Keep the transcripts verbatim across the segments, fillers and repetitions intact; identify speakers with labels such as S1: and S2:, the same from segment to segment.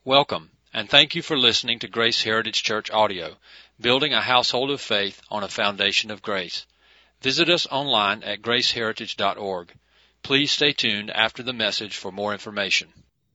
S1: Welcome, and thank you for listening to Grace Heritage Church Audio, building a household of faith on a foundation of grace. Visit us online at grace heritage dot org. Please stay tuned after the message for more information.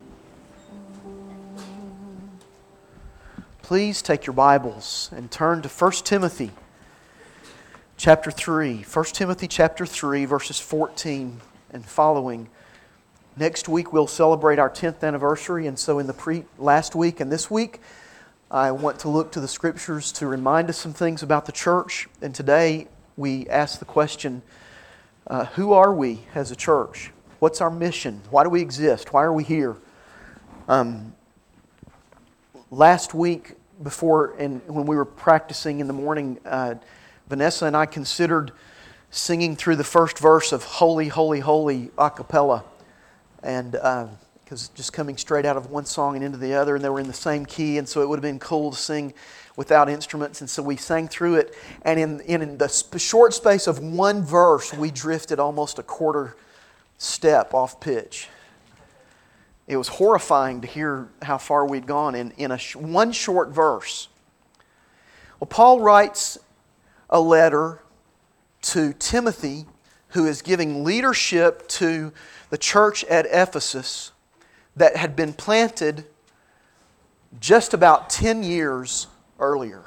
S2: Please take your Bibles and turn to First Timothy chapter three. First Timothy chapter three, verses fourteen and following. Next week we'll celebrate our tenth anniversary, and so in the pre last week and this week I want to look to the Scriptures to remind us some things about the church. And today we ask the question, uh, who are we as a church? What's our mission? Why do we exist? Why are we here? Um, last week, before and when we were practicing in the morning, uh, Vanessa and I considered singing through the first verse of Holy, Holy, Holy a cappella. And because uh, just coming straight out of one song and into the other, and they were in the same key, and so it would have been cool to sing without instruments. And so we sang through it, and in, in the sp- short space of one verse, we drifted almost a quarter step off pitch. It was horrifying to hear how far we'd gone in, in a sh- one short verse. Well, Paul writes a letter to Timothy, who is giving leadership to the church at Ephesus that had been planted just about ten years earlier.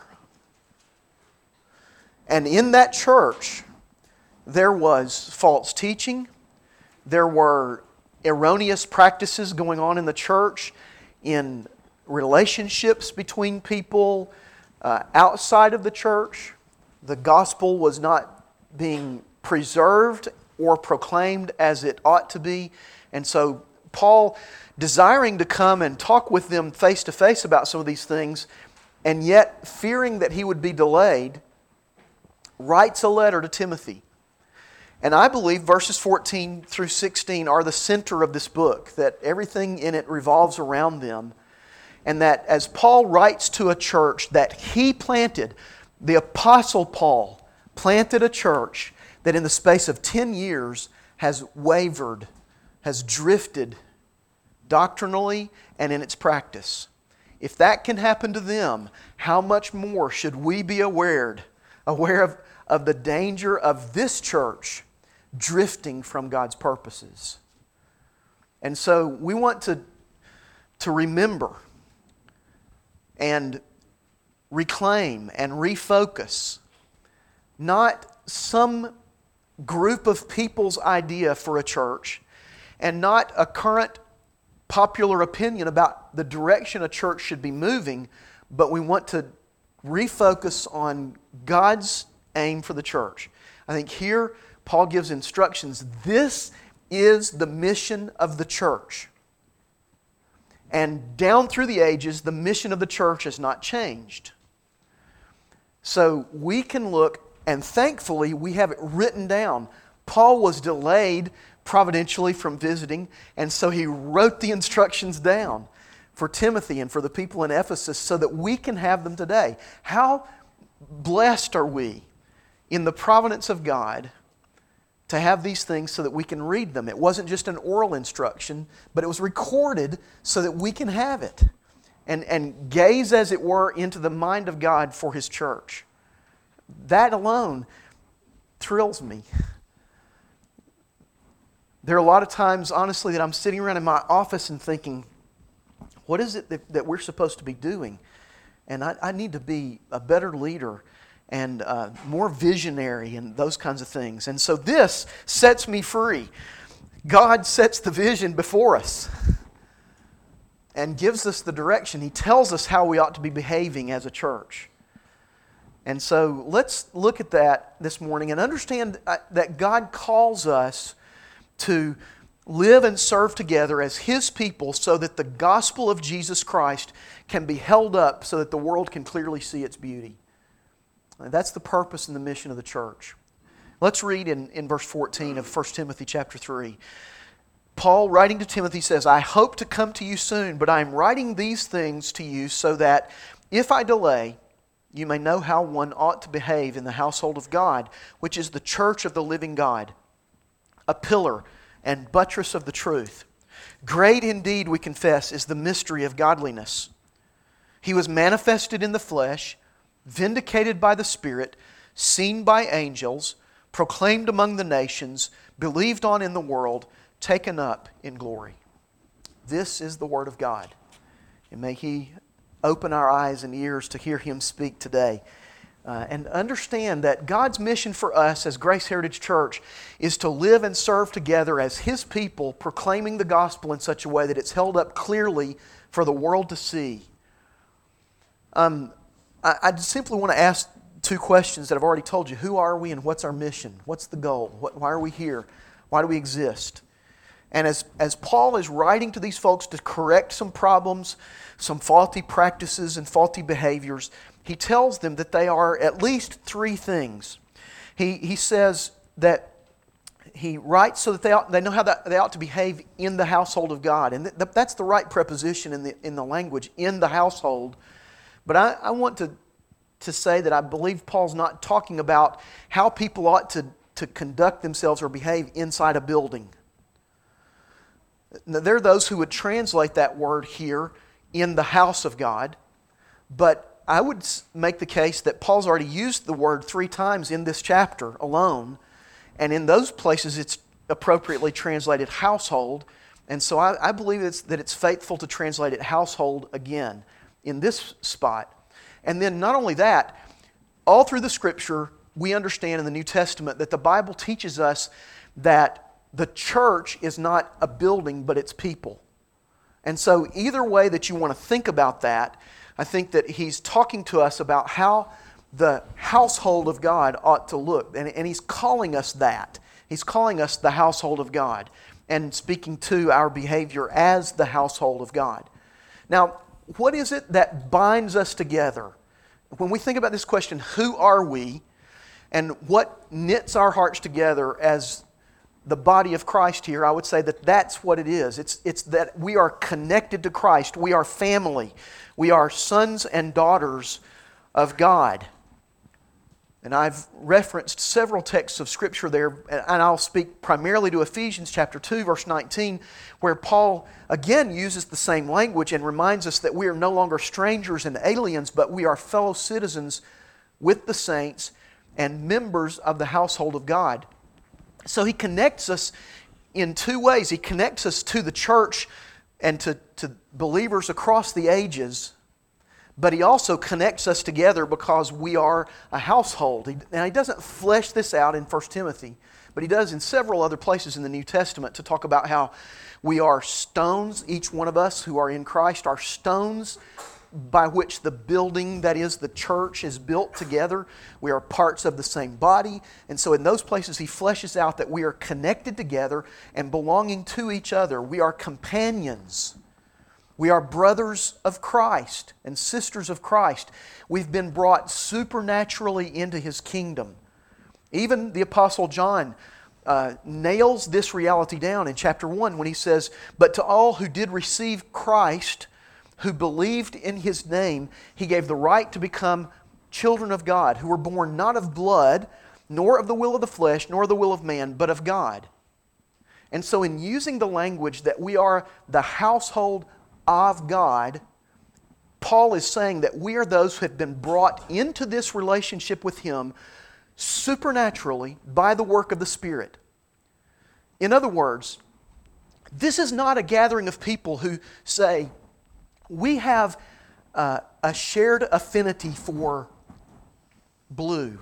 S2: And in that church, there was false teaching, there were erroneous practices going on in the church, in relationships between people uh, outside of the church. The gospel was not being preserved or proclaimed as it ought to be. And so Paul, desiring to come and talk with them face to face about some of these things, and yet fearing that he would be delayed, writes a letter to Timothy. And I believe verses fourteen through sixteen are the center of this book, that everything in it revolves around them. And that as Paul writes to a church that he planted, the Apostle Paul planted a church that in the space of ten years has wavered, has drifted doctrinally and in its practice. If that can happen to them, how much more should we be aware, aware of, of the danger of this church drifting from God's purposes? And so we want to, to remember and reclaim and refocus not some group of people's idea for a church, and not a current popular opinion about the direction a church should be moving, but we want to refocus on God's aim for the church. I think here Paul gives instructions. This is the mission of the church. And down through the ages, the mission of the church has not changed. So we can look, and thankfully, we have it written down. Paul was delayed providentially from visiting, and so he wrote the instructions down for Timothy and for the people in Ephesus so that we can have them today. How blessed are we in the providence of God to have these things so that we can read them. It wasn't just an oral instruction, but it was recorded so that we can have it and, and gaze, as it were, into the mind of God for His church. That alone thrills me. There are a lot of times, honestly, that I'm sitting around in my office and thinking, what is it that, that we're supposed to be doing? And I, I need to be a better leader and uh, more visionary and those kinds of things. And so this sets me free. God sets the vision before us and gives us the direction. He tells us how we ought to be behaving as a church. And so let's look at that this morning and understand that God calls us to live and serve together as His people so that the gospel of Jesus Christ can be held up so that the world can clearly see its beauty. And that's the purpose and the mission of the church. Let's read in, in verse fourteen of First Timothy chapter three. Paul, writing to Timothy, says, I hope to come to you soon, but I am writing these things to you so that if I delay, you may know how one ought to behave in the household of God, which is the church of the living God, a pillar and buttress of the truth. Great indeed, we confess, is the mystery of godliness. He was manifested in the flesh, vindicated by the Spirit, seen by angels, proclaimed among the nations, believed on in the world, taken up in glory. This is the Word of God. And may He open our eyes and ears to hear Him speak today. Uh, and understand that God's mission for us as Grace Heritage Church is to live and serve together as His people, proclaiming the gospel in such a way that it's held up clearly for the world to see. Um, I, I simply want to ask two questions that I've already told you. Who are we and what's our mission? What's the goal? What, why are we here? Why do we exist? And as, as Paul is writing to these folks to correct some problems, some faulty practices and faulty behaviors, he tells them that they are at least three things. He, he says that he writes so that they, ought, they know how that, they ought to behave in the household of God. And th- that's the right preposition in the, in the language, in the household. But I, I want to, to say that I believe Paul's not talking about how people ought to, to conduct themselves or behave inside a building. Now, there are those who would translate that word here, in the house of God, but I would make the case that Paul's already used the word three times in this chapter alone, and in those places it's appropriately translated household, and so I, I believe it's, that it's faithful to translate it household again in this spot. And then not only that, all through the Scripture we understand in the New Testament that the Bible teaches us that the church is not a building but it's people. And so either way that you want to think about that, I think that he's talking to us about how the household of God ought to look. And, and he's calling us that. He's calling us the household of God and speaking to our behavior as the household of God. Now, what is it that binds us together? When we think about this question, who are we? And what knits our hearts together as the body of Christ here, I would say that that's what it is. It's, it's that we are connected to Christ. We are family. We are sons and daughters of God. And I've referenced several texts of Scripture there, and I'll speak primarily to Ephesians chapter two, verse nineteen, where Paul again uses the same language and reminds us that we are no longer strangers and aliens, but we are fellow citizens with the saints and members of the household of God. So he connects us in two ways. He connects us to the church and to, to believers across the ages, but he also connects us together because we are a household. He, now, he doesn't flesh this out in First Timothy, but he does in several other places in the New Testament to talk about how we are stones, each one of us who are in Christ are stones by which the building, that is the church, is built together. We are parts of the same body. And so in those places he fleshes out that we are connected together and belonging to each other. We are companions. We are brothers of Christ and sisters of Christ. We've been brought supernaturally into His kingdom. Even the Apostle John uh, nails this reality down in chapter one when he says, "But to all who did receive Christ, who believed in His name, He gave the right to become children of God, who were born not of blood, nor of the will of the flesh, nor the will of man, but of God." And so in using the language that we are the household of God, Paul is saying that we are those who have been brought into this relationship with Him supernaturally by the work of the Spirit. In other words, this is not a gathering of people who say, we have uh, a shared affinity for blue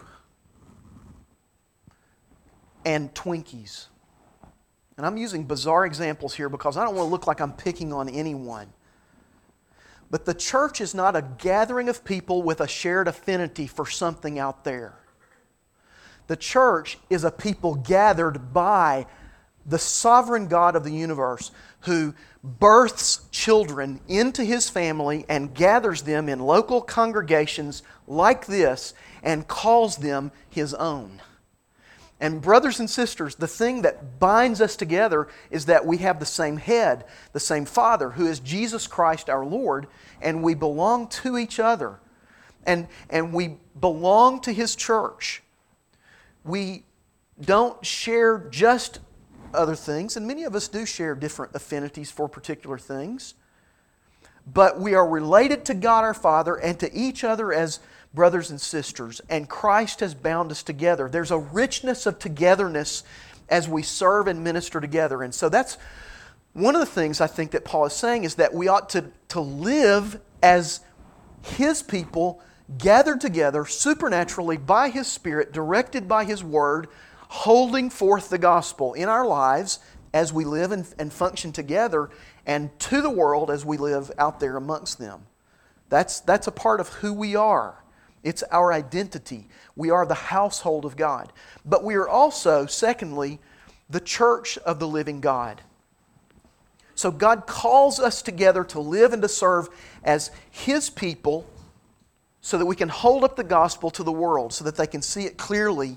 S2: and Twinkies. And I'm using bizarre examples here because I don't want to look like I'm picking on anyone. But the church is not a gathering of people with a shared affinity for something out there. The church is a people gathered by the sovereign God of the universe who births children into His family and gathers them in local congregations like this and calls them His own. And brothers and sisters, the thing that binds us together is that we have the same head, the same Father, who is Jesus Christ our Lord, and we belong to each other. And, and we belong to His church. We don't share just other things, and many of us do share different affinities for particular things. But we are related to God our Father and to each other as brothers and sisters, and Christ has bound us together. There's a richness of togetherness as we serve and minister together. And so that's one of the things I think that Paul is saying, is that we ought to, to live as His people, gathered together supernaturally by His Spirit, directed by His Word, holding forth the gospel in our lives as we live and, and function together, and to the world as we live out there amongst them. That's, that's a part of who we are. It's our identity. We are the household of God. But we are also, secondly, the church of the living God. So God calls us together to live and to serve as His people so that we can hold up the gospel to the world, so that they can see it clearly.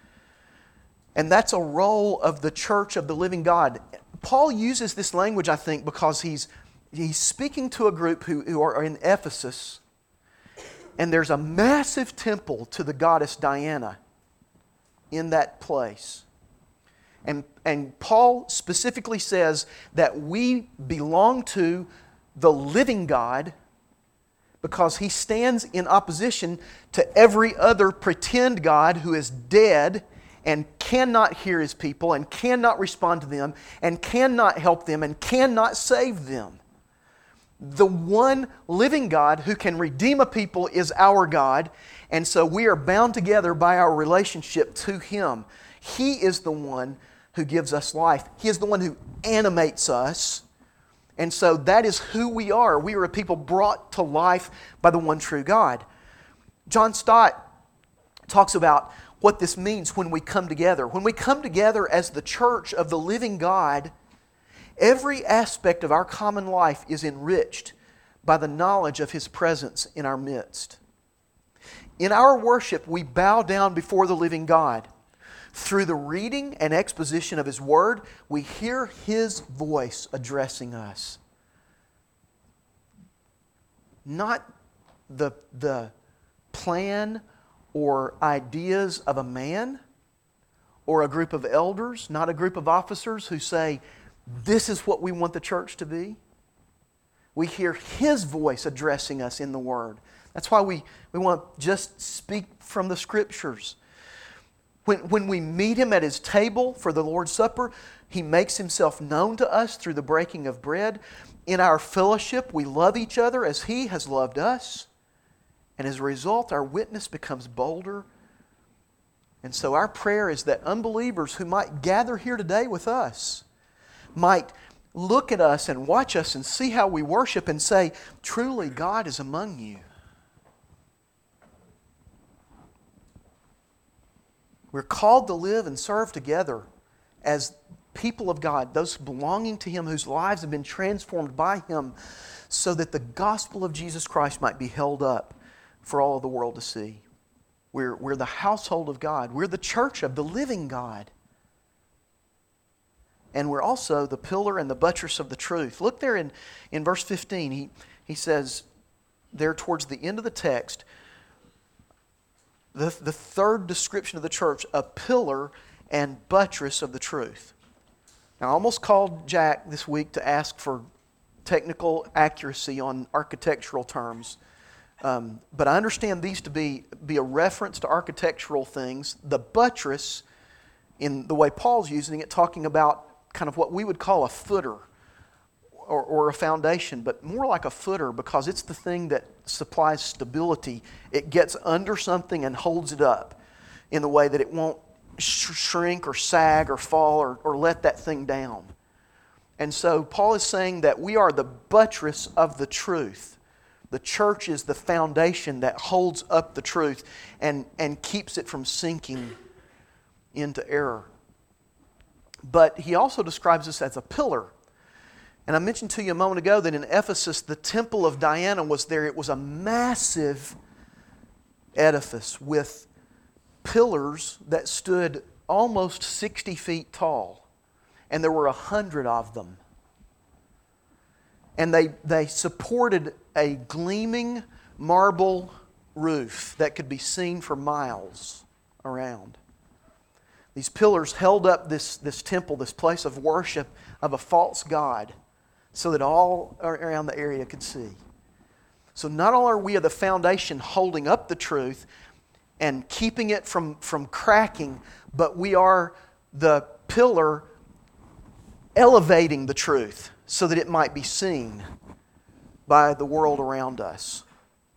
S2: And that's a role of the church of the living God. Paul uses this language, I think, because he's, he's speaking to a group who, who are in Ephesus, and there's a massive temple to the goddess Diana in that place. And, and Paul specifically says that we belong to the living God because He stands in opposition to every other pretend God who is dead and cannot hear His people and cannot respond to them and cannot help them and cannot save them. The one living God who can redeem a people is our God, and so we are bound together by our relationship to Him. He is the one who gives us life. He is the one who animates us, and so that is who we are. We are a people brought to life by the one true God. John Stott talks about what this means when we come together. When we come together as the church of the living God, every aspect of our common life is enriched by the knowledge of His presence in our midst. In our worship, we bow down before the living God. Through the reading and exposition of His Word, we hear His voice addressing us. Not the, the plan or ideas of a man or a group of elders, not a group of officers who say, this is what we want the church to be. We hear His voice addressing us in the Word. That's why we, we want to just speak from the Scriptures. When, when we meet Him at His table for the Lord's Supper, He makes Himself known to us through the breaking of bread. In our fellowship, we love each other as He has loved us. And as a result, our witness becomes bolder. And so our prayer is that unbelievers who might gather here today with us might look at us and watch us and see how we worship and say, truly God is among you. We're called to live and serve together as people of God, those belonging to Him whose lives have been transformed by Him, so that the gospel of Jesus Christ might be held up for all of the world to see. We're, we're the household of God. We're the church of the living God. And we're also the pillar and the buttress of the truth. Look there in, in verse fifteen. He, he says there towards the end of the text, the, the third description of the church, a pillar and buttress of the truth. Now, I almost called Jack this week to ask for technical accuracy on architectural terms. Um, but I understand these to be, be a reference to architectural things. The buttress, in the way Paul's using it, talking about kind of what we would call a footer or, or a foundation, but more like a footer because it's the thing that supplies stability. It gets under something and holds it up in the way that it won't sh- shrink or sag or fall or, or let that thing down. And so Paul is saying that we are the buttress of the truth. The church is the foundation that holds up the truth and, and keeps it from sinking into error. But he also describes us as a pillar. And I mentioned to you a moment ago that in Ephesus, the temple of Diana was there. It was a massive edifice with pillars that stood almost sixty feet tall. And there were a hundred of them. And they, they supported a gleaming marble roof that could be seen for miles around. These pillars held up this, this temple, this place of worship of a false god, so that all around the area could see. So not only are we the foundation holding up the truth and keeping it from, from cracking, but we are the pillar elevating the truth so that it might be seen by the world around us.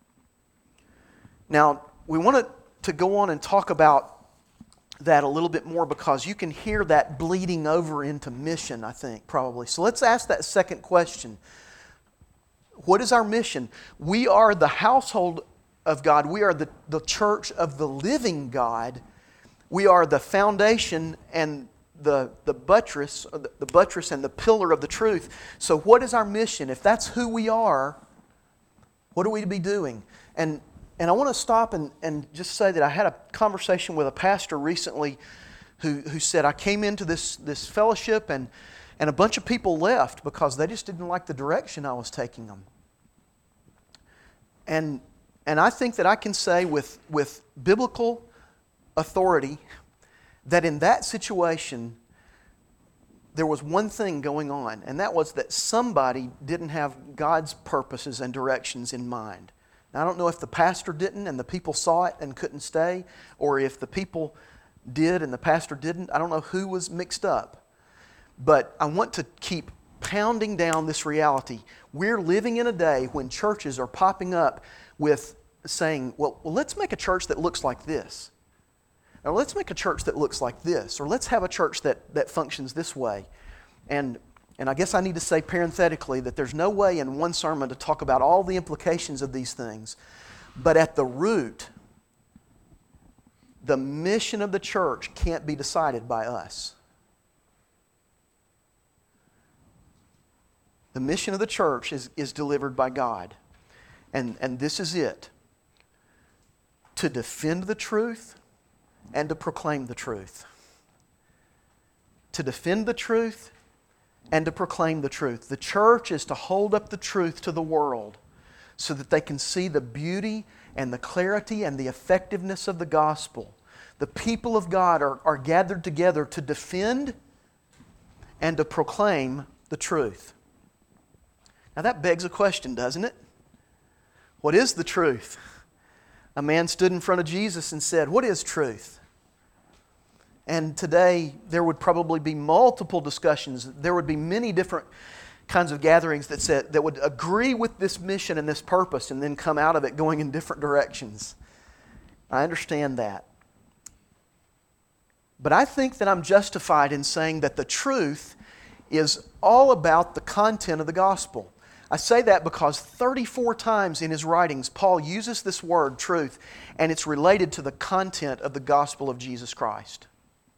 S2: Now, we want to go on and talk about that a little bit more, because you can hear that bleeding over into mission, I think, probably. So let's ask that second question. What is our mission? We are the household of God. We are the, the church of the living God. We are the foundation and the, the buttress, the, the buttress and the pillar of the truth. So what is our mission? If that's who we are, what are we to be doing? And And I want to stop and, and just say that I had a conversation with a pastor recently who, who said, I came into this, this fellowship and, and a bunch of people left because they just didn't like the direction I was taking them. And, and I think that I can say with, with biblical authority that in that situation there was one thing going on, and that was that somebody didn't have God's purposes and directions in mind. Now, I don't know if the pastor didn't and the people saw it and couldn't stay, or if the people did and the pastor didn't. I don't know who was mixed up. But I want to keep pounding down this reality. We're living in a day when churches are popping up with saying, well, well let's make a church that looks like this. Or let's make a church that looks like this. Or let's have a church that, that functions this way. And And I guess I need to say parenthetically that there's no way in one sermon to talk about all the implications of these things. But at the root, the mission of the church can't be decided by us. The mission of the church is, is delivered by God. And, and this is it. To defend the truth and to proclaim the truth. To defend the truth and to proclaim the truth. The church is to hold up the truth to the world so that they can see the beauty and the clarity and the effectiveness of the gospel. The people of God are, are gathered together to defend and to proclaim the truth. Now that begs a question, doesn't it? What is the truth? A man stood in front of Jesus and said, "What is truth?" And today, there would probably be multiple discussions. There would be many different kinds of gatherings that said that would agree with this mission and this purpose and then come out of it going in different directions. I understand that. But I think that I'm justified in saying that the truth is all about the content of the gospel. I say that because thirty-four times in his writings, Paul uses this word, truth, and it's related to the content of the gospel of Jesus Christ.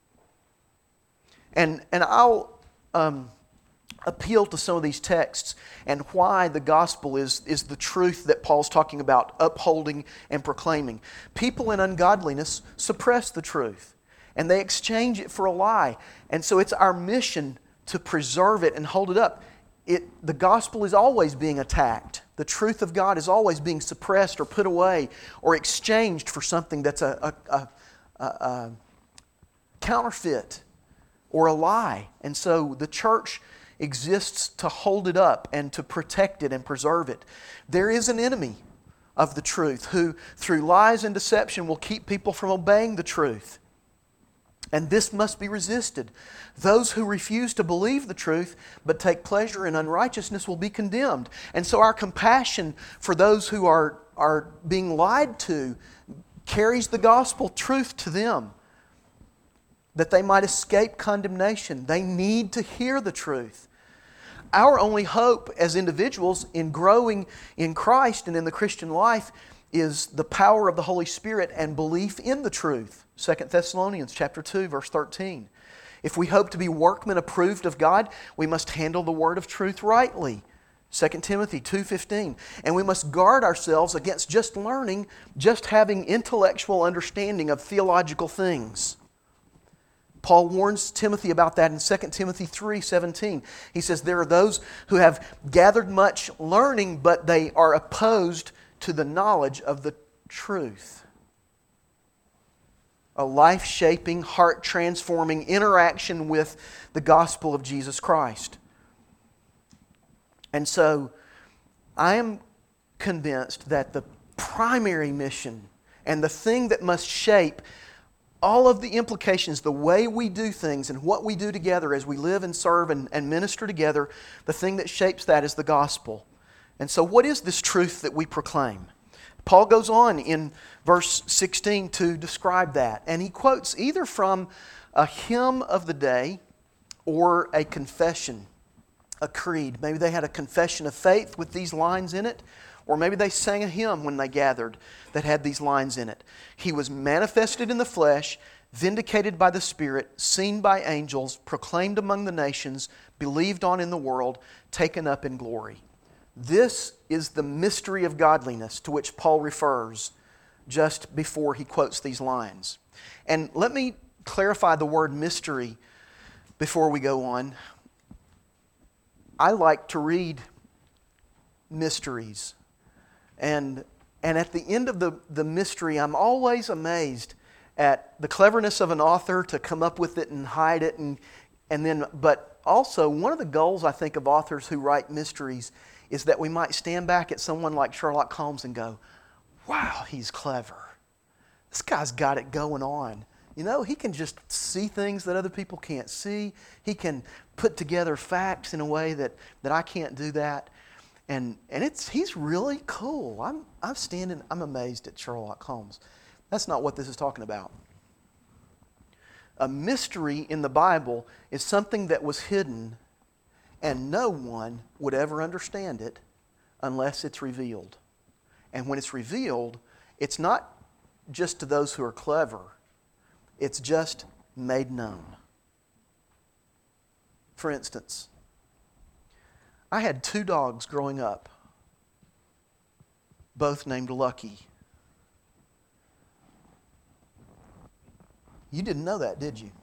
S2: And, and I'll um, appeal to some of these texts and why the gospel is, is the truth that Paul's talking about, upholding and proclaiming. People in ungodliness suppress the truth, and they exchange it for a lie. And so it's our mission to preserve it and hold it up. It, the gospel is always being attacked. The truth of God is always being suppressed or put away or exchanged for something that's a, a, a, a, a counterfeit or a lie. And so the church exists to hold it up and to protect it and preserve it. There is an enemy of the truth who, through lies and deception, will keep people from obeying the truth. And this must be resisted. Those who refuse to believe the truth but take pleasure in unrighteousness will be condemned. And so our compassion for those who are, are being lied to carries the gospel truth to them, that they might escape condemnation. They need to hear the truth. Our only hope as individuals in growing in Christ and in the Christian life is the power of the Holy Spirit and belief in the truth. Second Thessalonians chapter two, verse thirteen. If we hope to be workmen approved of God, we must handle the word of truth rightly. Second Timothy two fifteen. And we must guard ourselves against just learning, just having intellectual understanding of theological things. Paul warns Timothy about that in Second Timothy three seventeen. He says there are those who have gathered much learning, but they are opposed to the knowledge of the truth. a life-shaping, heart-transforming interaction with the gospel of Jesus Christ. And so, I am convinced that the primary mission and the thing that must shape all of the implications, the way we do things and what we do together as we live and serve and, and minister together, the thing that shapes that is the gospel. And so what is this truth that we proclaim? Paul goes on in verse sixteen to describe that. And he quotes either from a hymn of the day or a confession, a creed. Maybe they had a confession of faith with these lines in it, or maybe they sang a hymn when they gathered that had these lines in it. He was manifested in the flesh, vindicated by the Spirit, seen by angels, proclaimed among the nations, believed on in the world, taken up in glory. This is the mystery of godliness to which Paul refers just before he quotes these lines. And let me clarify the word mystery before we go on. I like to read mysteries. And, and at the end of the, the mystery, I'm always amazed at the cleverness of an author to come up with it and hide it. And, and then, but also, one of the goals, I think, of authors who write mysteries is that we might stand back at someone like Sherlock Holmes and go, wow, he's clever. This guy's got it going on. You know, he can just see things that other people can't see. He can put together facts in a way that, that I can't do that. And and it's he's really cool. I'm I'm standing, I'm amazed at Sherlock Holmes. That's not what this is talking about. A mystery in the Bible is something that was hidden and no one would ever understand it unless it's revealed. And when it's revealed, it's not just to those who are clever. It's just made known. For instance, I had two dogs growing up, both named Lucky. You didn't know that, did you?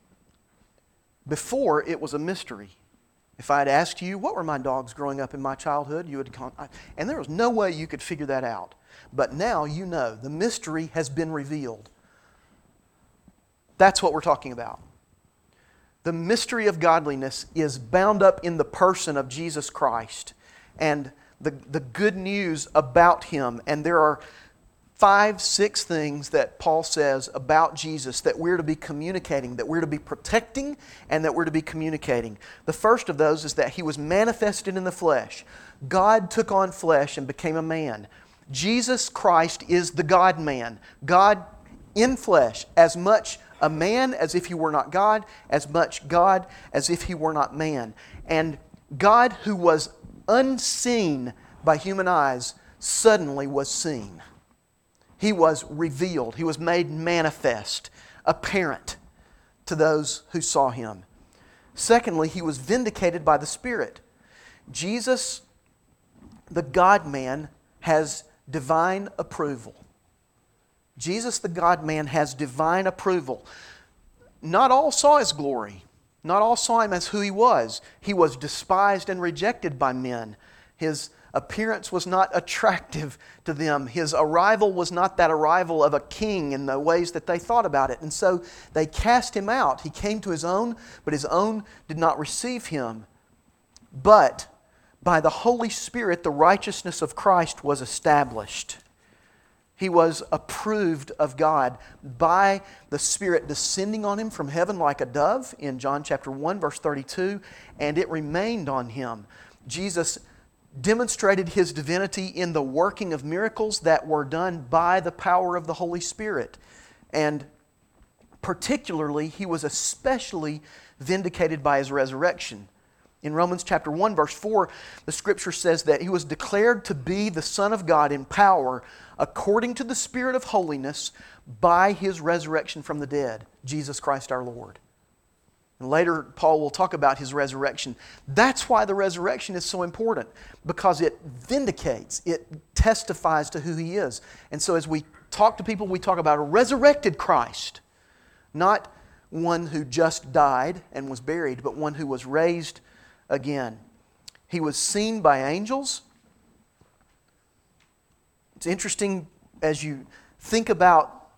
S2: Before, it was a mystery. If I had asked you, what were my dogs growing up in my childhood, you would come, and there was no way you could figure that out. But now you know, the mystery has been revealed. That's what we're talking about. The mystery of godliness is bound up in the person of Jesus Christ and the, the good news about Him. And there are five, six things that Paul says about Jesus that we're to be communicating, that we're to be protecting, and that we're to be communicating. The first of those is that He was manifested in the flesh. God took on flesh and became a man. Jesus Christ is the God-man. God in flesh, as much a man as if He were not God, as much God as if He were not man. And God, who was unseen by human eyes, suddenly was seen. He was revealed. He was made manifest, apparent to those who saw Him. Secondly, He was vindicated by the Spirit. Jesus, the God-man, has divine approval. Jesus, the God-man, has divine approval. Not all saw His glory. Not all saw Him as who He was. He was despised and rejected by men. His appearance was not attractive to them. His arrival was not that arrival of a king in the ways that they thought about it. And so they cast Him out. He came to His own, but His own did not receive Him. But by the Holy Spirit, the righteousness of Christ was established. He was approved of God by the Spirit descending on Him from heaven like a dove in John chapter one, verse thirty-two, and it remained on Him. Jesus demonstrated His divinity in the working of miracles that were done by the power of the Holy Spirit. And particularly, He was especially vindicated by His resurrection. In Romans chapter one, verse four, the Scripture says that He was declared to be the Son of God in power according to the Spirit of holiness by His resurrection from the dead, Jesus Christ our Lord. And later, Paul will talk about His resurrection. That's why the resurrection is so important, because it vindicates, it testifies to who He is. And so as we talk to people, we talk about a resurrected Christ, not one who just died and was buried, but one who was raised again. He was seen by angels. It's interesting as you think about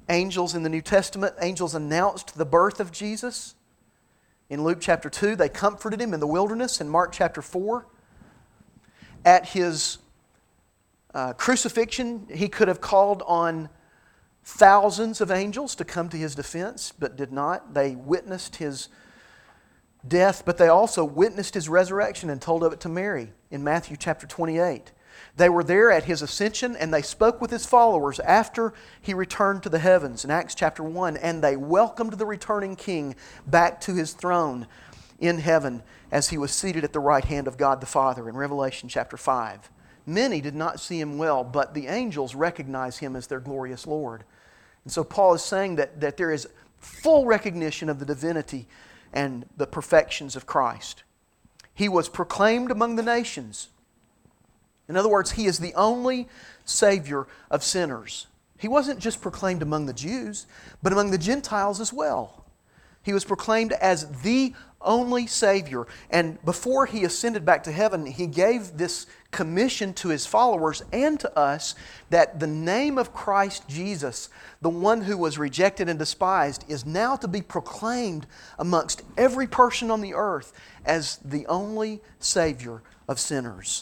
S2: angels in the New Testament, angels announced the birth of Jesus. In Luke chapter two, they comforted him in the wilderness. In Mark chapter four, at his uh, crucifixion, he could have called on thousands of angels to come to his defense, but did not. They witnessed his death, but they also witnessed his resurrection and told of it to Mary in Matthew chapter twenty-eight. They were there at his ascension, and they spoke with his followers after he returned to the heavens in Acts chapter one, and they welcomed the returning king back to his throne in heaven as he was seated at the right hand of God the Father in Revelation chapter five. Many did not see him well, but the angels recognize him as their glorious Lord. And so Paul is saying that, that there is full recognition of the divinity and the perfections of Christ. He was proclaimed among the nations. In other words, He is the only Savior of sinners. He wasn't just proclaimed among the Jews, but among the Gentiles as well. He was proclaimed as the only Savior. And before He ascended back to heaven, He gave this commission to His followers and to us that the name of Christ Jesus, the one who was rejected and despised, is now to be proclaimed amongst every person on the earth as the only Savior of sinners.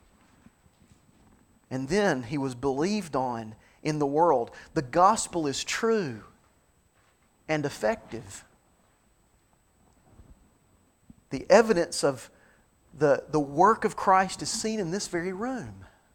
S2: And then He was believed on in the world. The gospel is true and effective. The evidence of the, the work of Christ is seen in this very room.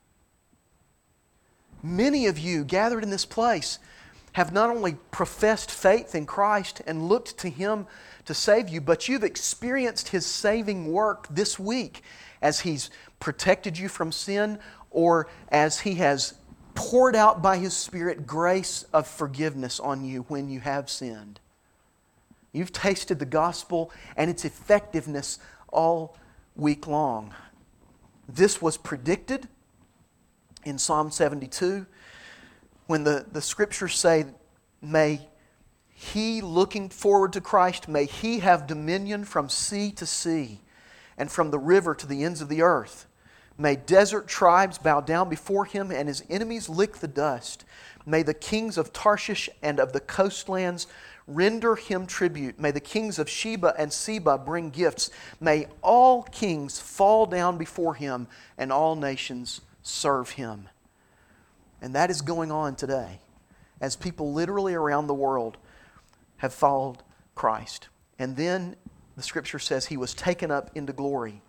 S2: Many of you gathered in this place have not only professed faith in Christ and looked to Him to save you, but you've experienced His saving work this week as He's protected you from sin, or as He has poured out by His Spirit grace of forgiveness on you when you have sinned. You've tasted the gospel and its effectiveness all week long. This was predicted in Psalm seventy-two when the, the Scriptures say, may he, looking forward to Christ, may he have dominion from sea to sea and from the river to the ends of the earth. May desert tribes bow down before him and his enemies lick the dust. May the kings of Tarshish and of the coastlands render him tribute. May the kings of Sheba and Seba bring gifts. May all kings fall down before him and all nations serve him. And that is going on today as people literally around the world have followed Christ. And then the Scripture says he was taken up into glory.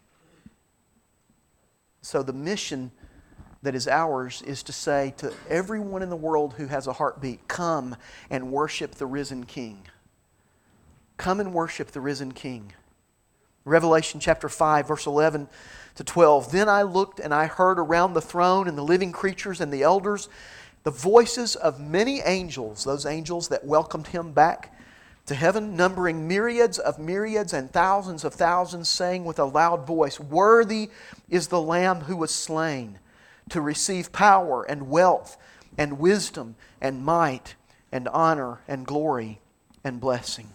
S2: So the mission that is ours is to say to everyone in the world who has a heartbeat, come and worship the risen King. Come and worship the risen King. Revelation chapter five, verse eleven to twelve. Then I looked and I heard around the throne and the living creatures and the elders the voices of many angels, those angels that welcomed him back to heaven, numbering myriads of myriads and thousands of thousands, saying with a loud voice, worthy is the Lamb who was slain to receive power and wealth and wisdom and might and honor and glory and blessing.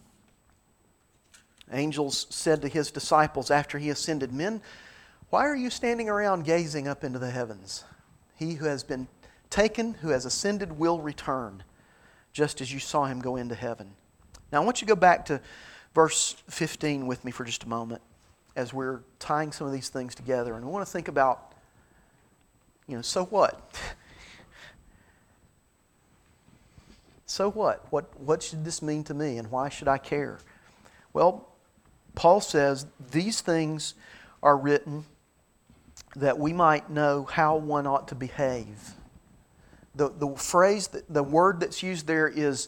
S2: Angels said to His disciples after He ascended, men, why are you standing around gazing up into the heavens? He who has been taken, who has ascended, will return, just as you saw Him go into heaven. Now I want you to go back to verse fifteen with me for just a moment as we're tying some of these things together. And I want to think about, you know, so what? So what? What what should this mean to me and why should I care? Well, Paul says these things are written that we might know how one ought to behave. The, the phrase, the word that's used there is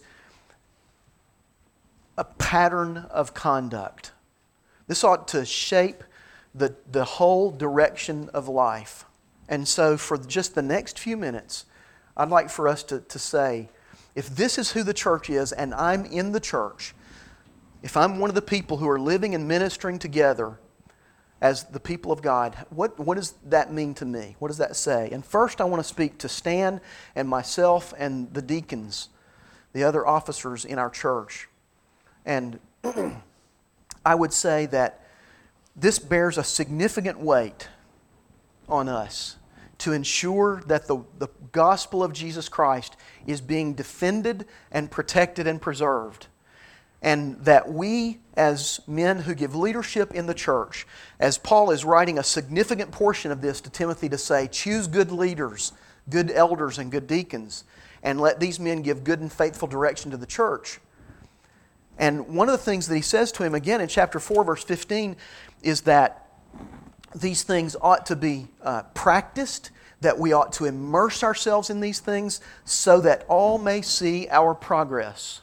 S2: a pattern of conduct. This ought to shape the, the whole direction of life. And so for just the next few minutes, I'd like for us to, to say, if this is who the church is and I'm in the church, if I'm one of the people who are living and ministering together as the people of God, what, what does that mean to me? What does that say? And first I want to speak to Stan and myself and the deacons, the other officers in our church. And I would say that this bears a significant weight on us to ensure that the, the gospel of Jesus Christ is being defended and protected and preserved. And that we, as men who give leadership in the church, as Paul is writing a significant portion of this to Timothy to say, choose good leaders, good elders, and good deacons, and let these men give good and faithful direction to the church. And one of the things that he says to him again in chapter four, verse fifteen, is that these things ought to be uh, practiced, that we ought to immerse ourselves in these things so that all may see our progress.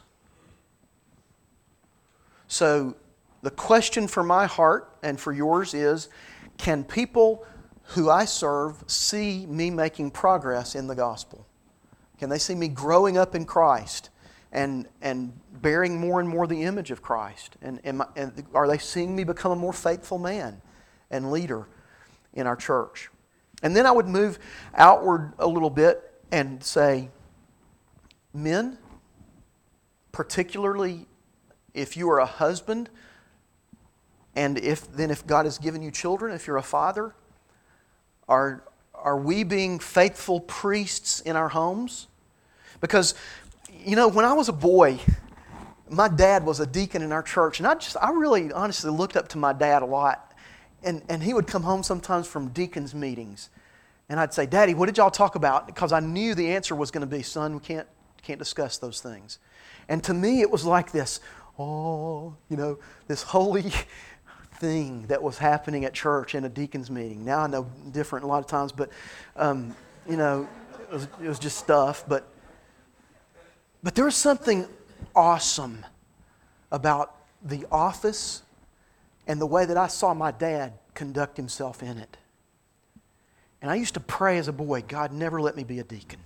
S2: So the question for my heart and for yours is, can people who I serve see me making progress in the gospel? Can they see me growing up in Christ and, and bearing more and more the image of Christ? And, and, and are they seeing me become a more faithful man and leader in our church? And then I would move outward a little bit and say, men, particularly if you are a husband, and if then if God has given you children, if you're a father, are, are we being faithful priests in our homes? Because, you know, when I was a boy, my dad was a deacon in our church, and I just I really honestly looked up to my dad a lot. And, and he would come home sometimes from deacons' meetings, and I'd say, Daddy, what did y'all talk about? Because I knew the answer was going to be, son, we can't, can't discuss those things. And to me, it was like this, oh, you know, this holy thing that was happening at church in a deacon's meeting. Now I know different a lot of times, but, um, you know, it was, it was just stuff. But, but there was something awesome about the office and the way that I saw my dad conduct himself in it. And I used to pray as a boy, God, never let me be a deacon.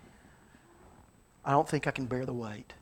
S2: I don't think I can bear the weight.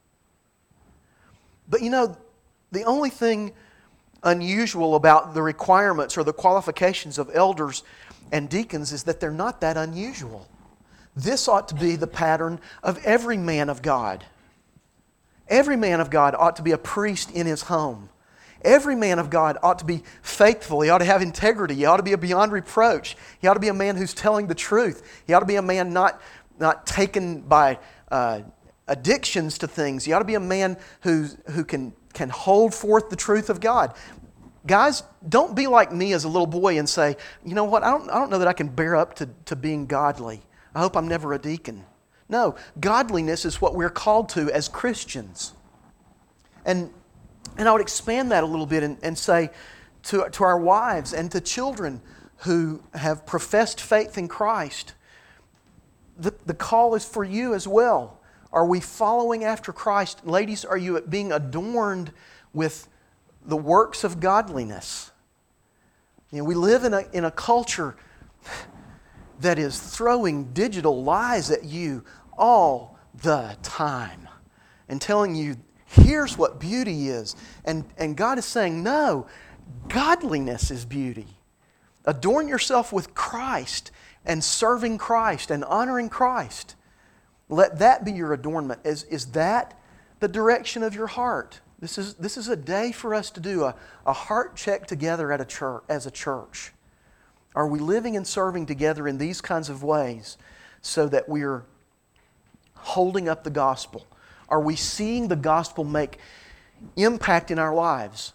S2: But you know, the only thing unusual about the requirements or the qualifications of elders and deacons is that they're not that unusual. This ought to be the pattern of every man of God. Every man of God ought to be a priest in his home. Every man of God ought to be faithful. He ought to have integrity. He ought to be beyond reproach. He ought to be a man who's telling the truth. He ought to be a man not, not taken by uh, addictions to things. He ought to be a man who, who can, can hold forth the truth of God. Guys, don't be like me as a little boy and say, you know what, I don't, I don't know that I can bear up to, to being godly. I hope I'm never a deacon. No, godliness is what we're called to as Christians. And, and I would expand that a little bit and, and say to, to our wives and to children who have professed faith in Christ, the, the call is for you as well. Are we following after Christ? Ladies, are you being adorned with the works of godliness? You know, we live in a, in a culture that is throwing digital lies at you all the time and telling you, here's what beauty is. And, and God is saying, no, godliness is beauty. Adorn yourself with Christ and serving Christ and honoring Christ. Let that be your adornment. Is, is that the direction of your heart? This is, this is a day for us to do a, a heart check together at a church, as a church. Are we living and serving together in these kinds of ways so that we're holding up the gospel? Are we seeing the gospel make impact in our lives?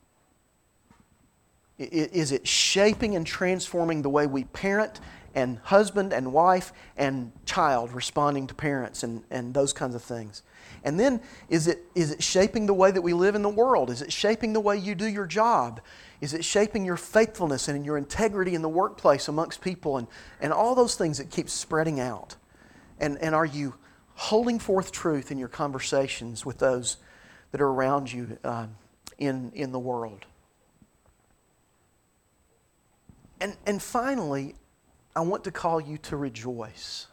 S2: Is it shaping and transforming the way we parent and husband and wife and child responding to parents and, and those kinds of things? And then, is it is it shaping the way that we live in the world? Is it shaping the way you do your job? Is it shaping your faithfulness and your integrity in the workplace amongst people and, and all those things that keep spreading out? And, and are you holding forth truth in your conversations with those that are around you uh, in, in the world? And, and finally, I want to call you to rejoice.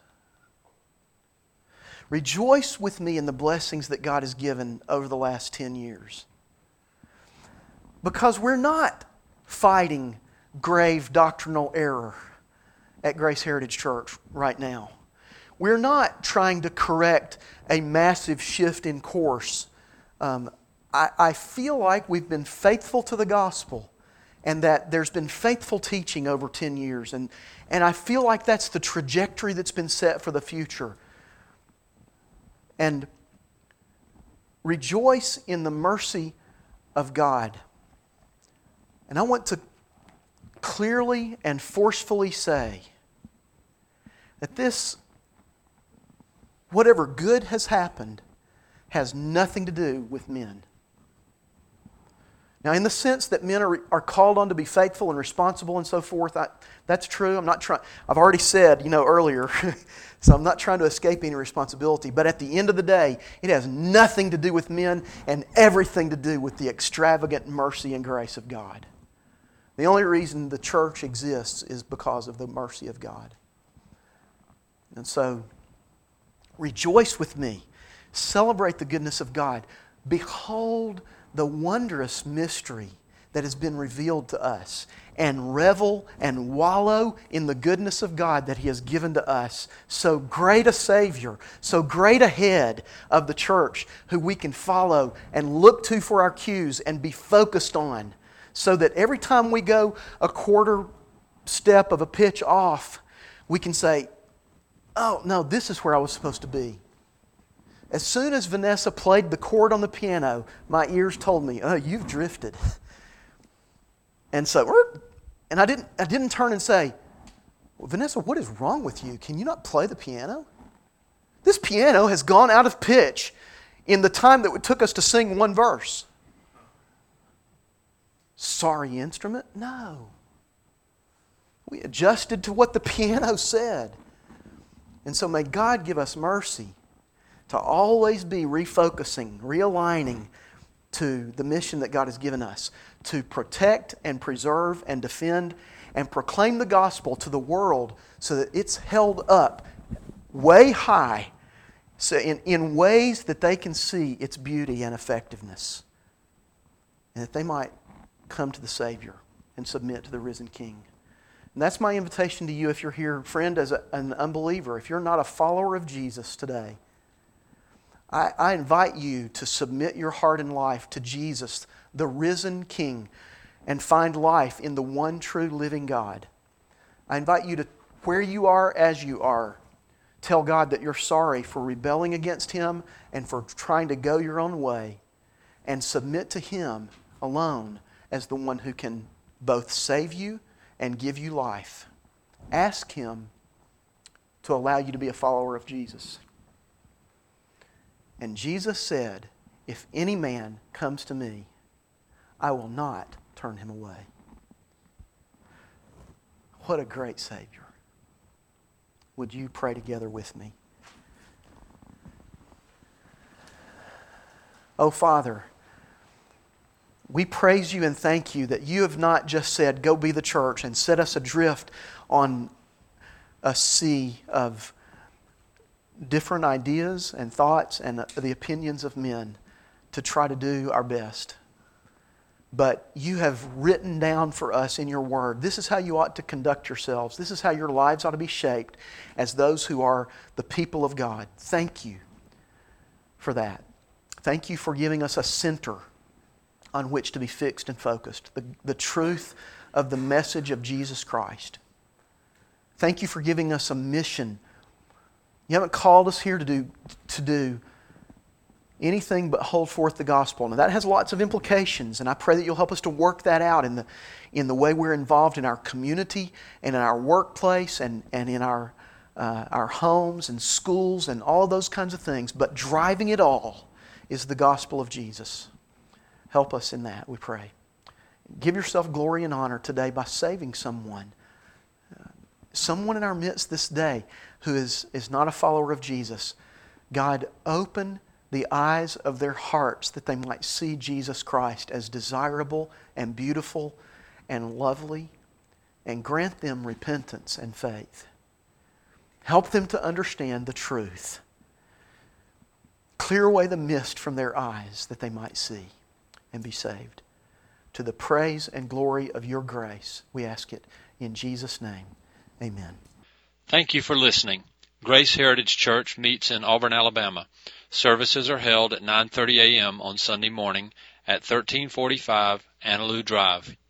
S2: Rejoice with me in the blessings that God has given over the last ten years. Because we're not fighting grave doctrinal error at Grace Heritage Church right now. We're not trying to correct a massive shift in course. Um, I, I feel like we've been faithful to the gospel, and that there's been faithful teaching over ten years. And, and I feel like that's the trajectory that's been set for the future. And rejoice in the mercy of God. And I want to clearly and forcefully say that this, whatever good has happened, has nothing to do with men. Now, in the sense that men are, are called on to be faithful and responsible and so forth, I, that's true. I'm not trying. I've already said, you know, earlier, so I'm not trying to escape any responsibility. But at the end of the day, it has nothing to do with men and everything to do with the extravagant mercy and grace of God. The only reason the church exists is because of the mercy of God. And so, rejoice with me. Celebrate the goodness of God. Behold the wondrous mystery that has been revealed to us, and revel and wallow in the goodness of God that He has given to us. So great a Savior, so great a head of the church who we can follow and look to for our cues and be focused on, so that every time we go a quarter step of a pitch off, we can say, oh, no, this is where I was supposed to be. As soon as Vanessa played the chord on the piano, my ears told me, oh, you've drifted. And so, and I didn't, I didn't turn and say, well, Vanessa, what is wrong with you? Can you not play the piano? This piano has gone out of pitch in the time that it took us to sing one verse. Sorry instrument? No. We adjusted to what the piano said. And so may God give us mercy to always be refocusing, realigning to the mission that God has given us, to protect and preserve and defend and proclaim the gospel to the world so that it's held up way high, so in, in ways that they can see its beauty and effectiveness, and that they might come to the Savior and submit to the risen King. And that's my invitation to you if you're here, friend, as a, an unbeliever. If you're not a follower of Jesus today, I, I invite you to submit your heart and life to Jesus, the risen King, and find life in the one true living God. I invite you to, where you are as you are, tell God that you're sorry for rebelling against Him and for trying to go your own way, and submit to Him alone as the one who can both save you and give you life. Ask Him to allow you to be a follower of Jesus. And Jesus said, if any man comes to me, I will not turn him away. What a great Savior. Would you pray together with me? Oh, Father, we praise you and thank you that you have not just said, go be the church, and set us adrift on a sea of different ideas and thoughts and the opinions of men to try to do our best. But you have written down for us in your word, this is how you ought to conduct yourselves. This is how your lives ought to be shaped as those who are the people of God. Thank you for that. Thank you for giving us a center on which to be fixed and focused. The, the truth of the message of Jesus Christ. Thank you for giving us a mission. You haven't called us here to do, to do anything but hold forth the gospel. Now that has lots of implications, and I pray that you'll help us to work that out in the, in the way we're involved in our community and in our workplace and, and in our, uh, our homes and schools and all those kinds of things. But driving it all is the gospel of Jesus. Help us in that, we pray. Give yourself glory and honor today by saving someone. Uh, someone in our midst this day who is, is not a follower of Jesus. God, open the eyes of their hearts that they might see Jesus Christ as desirable and beautiful and lovely, and grant them repentance and faith. Help them to understand the truth. Clear away the mist from their eyes that they might see and be saved. To the praise and glory of your grace, we ask it in Jesus' name. Amen.
S1: Thank you for listening. Grace Heritage Church meets in Auburn, Alabama. Services are held at nine thirty a.m. on Sunday morning at thirteen forty-five Annaloo Drive,